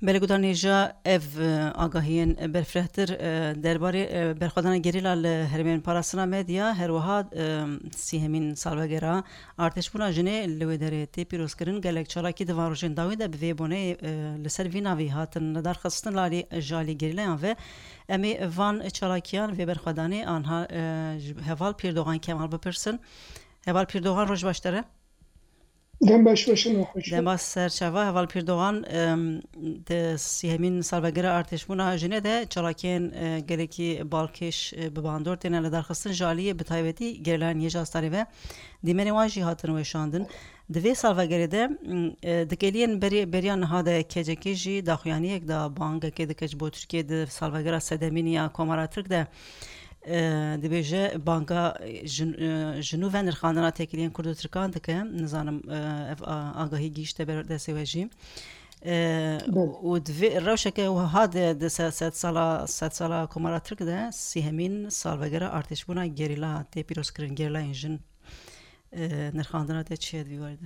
بلگودانیجا اف آگاهین برفرهتر درباره برخوادن گریلا لهرمین پاراسنا مدیا هر وها سیهمین سالوگرا ارتشبونا جنه لودره تی پیروز کرن گلک چالاکی دواروجن داوی ده به بونه لسر ویناوی هاتن ندار خستن لالی جالی گریلا و امی وان چالاکیان و برخوادانی آنها هوال پیردوغان کمال بپرسن هوال پیردوغان روش باشتره دم باش باشن خوش دم باش سرچاوا هوال پیردوغان د سیهمین سالوگرا ارتشبونا جنه ده چالاکین گلکی بالکش بباندور تنه لدار خستن جالی بتایبتی گریلان یجاستاری و دیمنی واجی هاتن و شاندن دوی سالوگری ده دکلین بریان هاده کجکی جی داخویانی یک دا بانگ که دکج بو ترکیه ده سالوگرا سدمینی یا کومارا ترک ده دبیجه بانکا جنوب نرخاندنا تکلیان کرد ترکان دکه نزانم آگاهی گیشته بر دسته وجیم و دوی روشه و هاد د ست سالا کومارا ترک ده سیهمین سالوگرا ارتشبونا گریلا تی پیروز کرن گریلا انجن نرخاندنا تی چه دوی وارده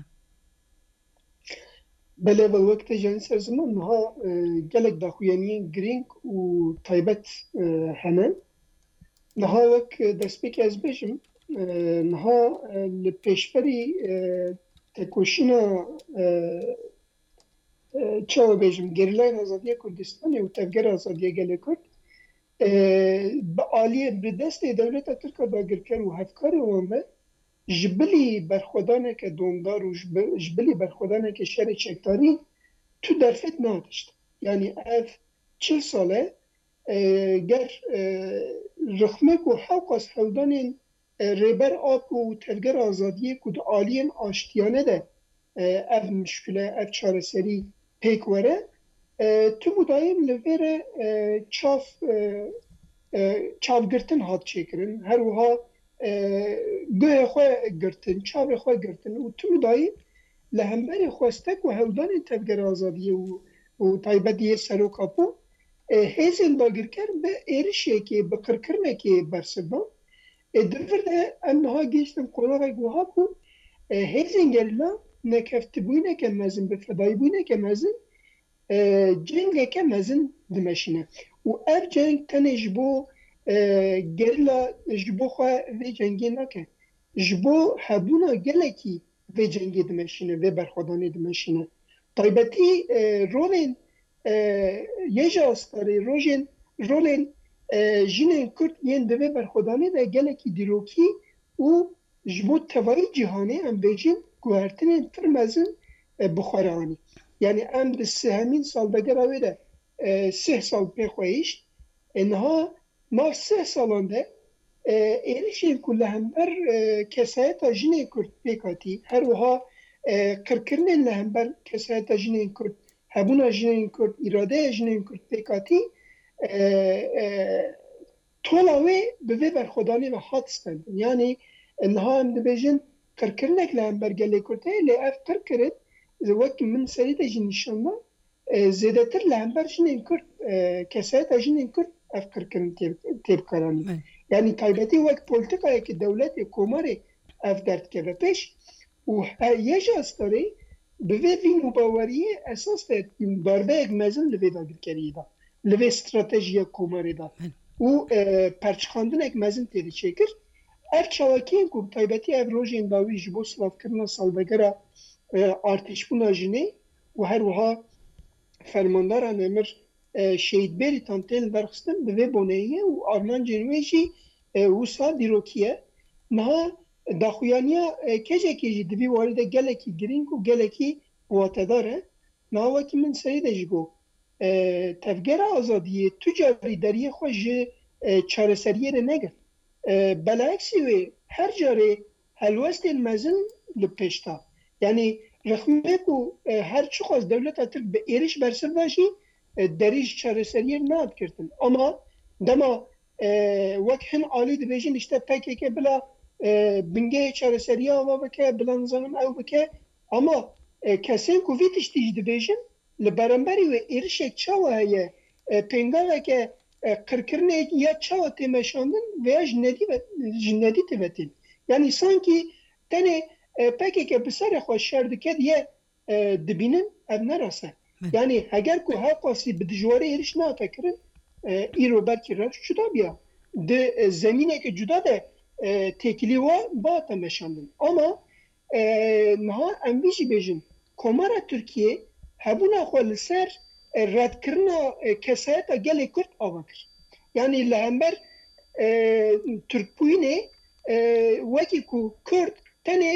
بله و وقت جان سرزمان نها گلک داخویانی گرینگ و تایبت هنه نها وک دسپیک از بشم نها لپیشبری تکوشینا چاو بشم گریلای آزادی کردستانی و تفگر آزادی گله کرد با آلیه به دست دولت ترکا داگر کرد و هفکار وانده جبلی برخودانه که دومدار و جبلی برخودانه که شر چکتاری تو درفت نادشت یعنی اف 40 ساله گر رخمه و حوق از حودان ریبر آب و تفگر آزادی کد آلین آشتیانه ده اف مشکله اف چاره سری پیک وره تو مدایم لویر چاو گرتن هات چکرن هر وها گوه خواه گرتن چاو خواه گرتن و تو مدایم لهمبر خواستک و حودان تفگر آزادی و تایبتی سرو کپو هیزن داگر کرد به ایرشی که به قرکرنه که برسدن دفر ده انها گیشتن قلاغ گوها بو هیزن گلینا نکفت بوینه که مزن به فدایی بوینه که مزن جنگه که مزن دمشینه و اف جنگ تنه جبو گلیلا جبو خواه وی جنگی نکه جبو حبونا گلکی وی جنگی دمشینه وی برخودانی دمشینه طایبتی رولین یه آستاری رولین جنین کرد ین دوی برخودانی ده گلکی دیروکی و جبو توایی جهانی هم بیجین گوهرتنین فرمزن بخارانی یعنی ام ده همین سال بگر اوی ده 3 سال پیخویشت انها ما 3 سالان ده ایرشین کله هم بر کسایت جنین کرد پیکاتی هر وها کرکرنین لهم بر کسایت جنین کرد هبونا جنین کرد اراده جنین کرد پیکاتی طولاوی به وی برخودانی و حاد ستند یعنی انها هم دبیجن کرکرنک لهم برگلی کرده لی اف کرکرد وقت من سریده جنیشانه زیده تر لهم بر جنین کرد کسایت جنین کرد اف کرکرن تیب کرانی یعنی تایبتی وقت پولتیکایی که دولت کماری اف درد کرده پیش و یه جاستاری به وی مباوری اساس داربه یک مزن لوی داگر کریده لوی استراتژی کماری دا و پرچخاندن یک مزن تیری چکر اف چواکی این کم تایبتی اف روژ انداوی جبو سلاف کرنا سالبگره ارتشبونا جنه و هر وها فرمانداران امر شهید بری تانتیل برخستن به وی بونهیه و آرمان جنویجی وسا دیروکیه نه داخویانیا کجی دوی وارد گلکی گرینگ و گلکی واتداره نه وکی من سریده جگو تفگر آزادیه تجاری دریه خوش چاره سریه رو نگر بلعکسی وی هر جاره هلوست المزن لپشتا یعنی رخمه کو هر چو خواست دولت ترک به ایرش برسر باشی دریش چاره سریه ناد کردن اما دما وقت هن آلی دی بیجن اشته پکه که بلا بنگه چاره سریه آوا بکه بلا نظام او بکه اما کسین که ویتش دیج دی بیجن لبرنبری و ایرشک چاوه هیه پنگاوه که قرکرنه یا چاوه تیمشاندن ویا جندی تیوتین یعنی سانکی تنه پکه که بسر خواه شرد کد یه دبینن او نراسه یعنی اگر کو ها قاسی به دجواری ایرش نه تکرن ایرو برکی روش جدا بیا ده زمینه که جدا ده تکلی و با تمشاندن اما نها امویجی بیجن کمارا ترکیه هبونا خوال سر رد کرنا کسایتا گلی کرد آوا کر یعنی لهمبر ترک بوینه وکی کو کرد تنه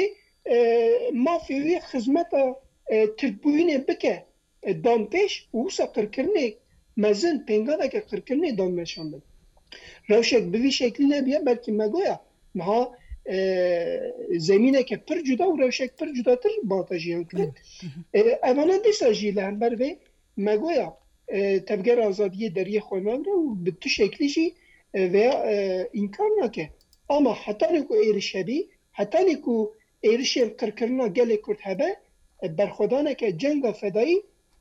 مافیوی خدمتا ترک بوینه بکه دان پیش و سا قرکرنه مزن پنگاده که قرکرنه دان مشاندن روشک بوی شکلی نبیه بلکه مگویا نها زمینه که پر جدا و روشک پر جدا تر باتاجیان کرد اولا دیسا جی لهمبر و مگویا تبگر آزادی دریه خوانان رو به تو شکلی جی و انکار نکه اما حتی نکو ایرشبی حتی نکو ایرشی قرکرنا گل کرد هبه برخودانه که جنگ فدایی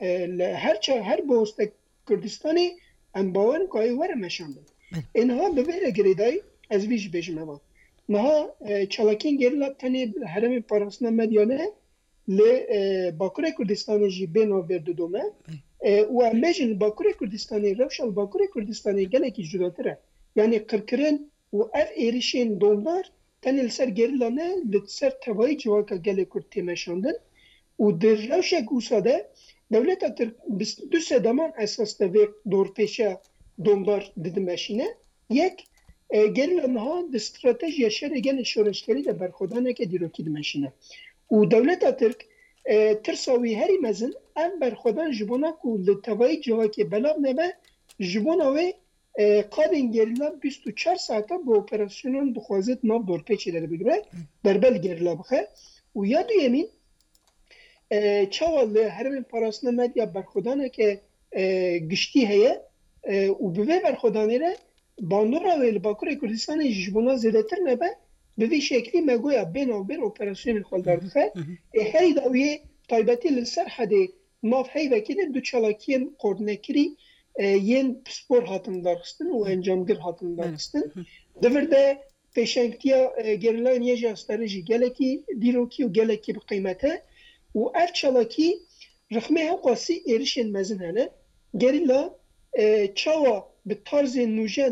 هر بوست کردستانی ام باور که وره مشاندن اینها به ویره گریدای از ویش بیشمه با نها چالاکین گریلا تنی حرم پاراسنا مدیانه لی باکور کردستانی جی بینا برد دومه و امیجن باکور کردستانی روشال باکور کردستانی گله کی جداتره یعنی قرکرین و اف ایریشین دومدار تنی لسر گریلا نه لسر توایی جواکا گله کرد تیمشاندن و در روشه گوساده دولت ترک دو سدمان اساس دوی دور پیشه دومدار دیدمشینه یک گریلا نها د استراتژی شر گل شورشگری ده برخودانه که دیروکی دمشینه و دولت ترک ترساوی هری مزن ام برخودان جبونا کو لتوای جواکی بلاغ نبه جبونا و قادن گریلا 24 ساعته با اپراسیونان بخوازت ناف دور پیچه داره بگره بربل گریلا بخه و یادو یمین چاوال هرمین پاراسنا مدیا برخودانه که گشتی هیه و به برخودانه ره باندورا و باکور کردستان جبونا زیادتر نبه به وی شکلی مگویا بین و بین اپراسیون خالدار دخه هری داویه تایبتی لسر حده ناف هی وکیده دو چالاکین قردنکری ین سپور هاتن دارخستن و انجامگر هاتن دارخستن دورده پیشنگتیا گرلان یه جاستارجی گلکی دیروکی و گلکی بقیمته و اف چالاکی رخمه هم قاسی ایرشین مزن هنه گریلا چاوا به طرز نوژن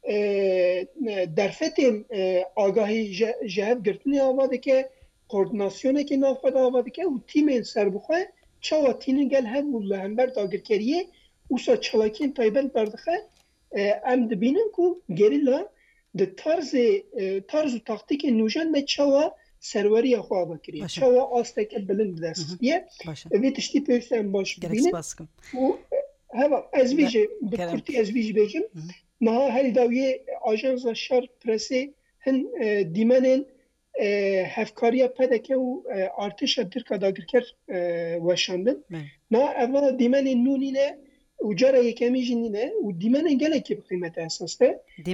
درفتیم آگاهی جهت گرتنی آواده که کوردیناسیونه که نافده آواده که و تیم سربخواه چاوا تینن گل هم و لهمبر داگر کریه و سا چلاکین تایبل بردخه ام دبینن که گریلا ده طرز و تاکتیک نوژن به چاوا سروری خواه بکریه چاوا آسته که بلند دست دیه وی تشتی پیوسته هم باش ببینن و هوا از ویژه بکرتی از ویژه بیجم ما هر داویه آژانس شار پرسی هن دیمنن هفکاریا پدکه و ارتش ترکا داگرکر وشاندن ما اول دیمن نونینه و جاره یکمی جنینه و دیمن گله کی بقیمت اساسه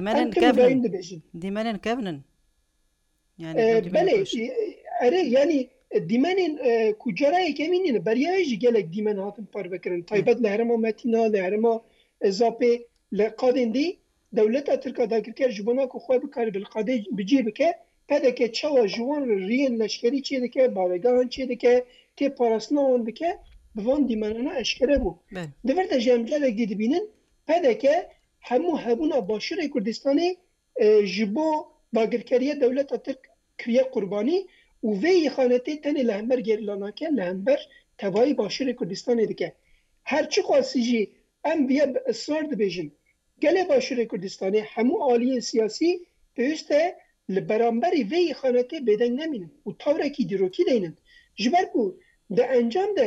دیمن کبنن یعنی بله اره یعنی دیمن کجاره یکمی نینه بریایش گله دیمن هاتن پر بکرن تایبت لهرما متینا لهرما اضافه لقادن دی دولت ترکا داگرکر جبونا کو خواه بکاری بالقاده بجی بکه پده که چوا جوان رین لشکری چی دکه بارگاهان چی دکه که پاراسنا اون دکه بوان دیمانانا اشکره بو دورت جمجل اگه دی بینن پده که همونا باشور کردستانی جبو داگرکریه دولت ترک کریه قربانی و وی خانتی تنی لهمبر گریلانا که لهمبر توایی باشور کردستانی دکه هرچی خواسی جی ام بیا اصرار دبیجن گله باشور کردستانی همو آلی سیاسی پیوسته لبرانبری وی خانته بدن نمینن و طوره کی دیروکی دینن جبر کو ده انجام ده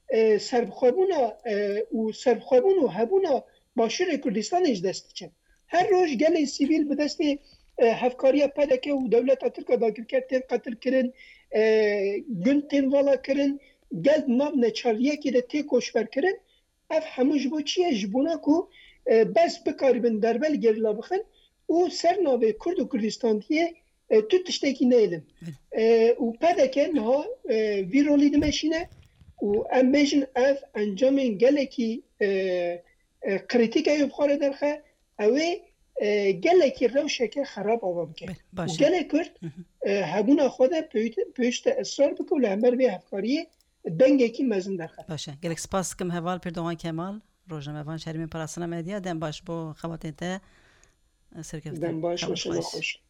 سربخوابون و هبونا باشور کردستان اج دست چن هر روز گله سیویل به دست هفکاریا پدکه و دولت ترکا داگر کرد قتل کرن گل تین والا کرن گل نام نچاریه که ده تی کوشبر کرن اف همو جبو چیه جبونا کو بس بکاربن دربل گریلا بخن و سر ناوه کرد و کردستان دیه تو تشتکی نیلن و پده که نها ویرولی دمشینه و ام بیشن اف انجامین گله کی کریتیک ایو بخواره درخه اوه گله کی روشه که خراب آوا بکن و گله کرد هبونا خوده پیشت اصرار بکن لهمبر به هفکاری dengekî mezin derxet. باشه gelek spas dikim heval Pîrdogan Kemal rojnamevan şerîmên parastina medya dem baş bo xebatên te serkeftin. Dem baş, weşema xweş.